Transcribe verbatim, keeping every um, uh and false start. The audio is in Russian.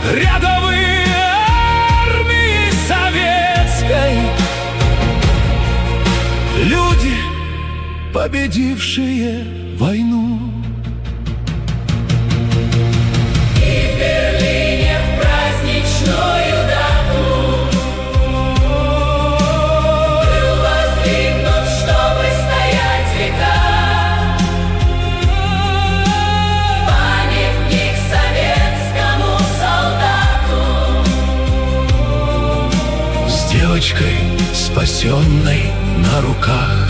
рядовые армии советской. Люди, победившие войну. И в Берлине в праздничную дату был воздвигнут, чтобы стоять века, памятник советскому солдату с девочкой, спасенной на руках.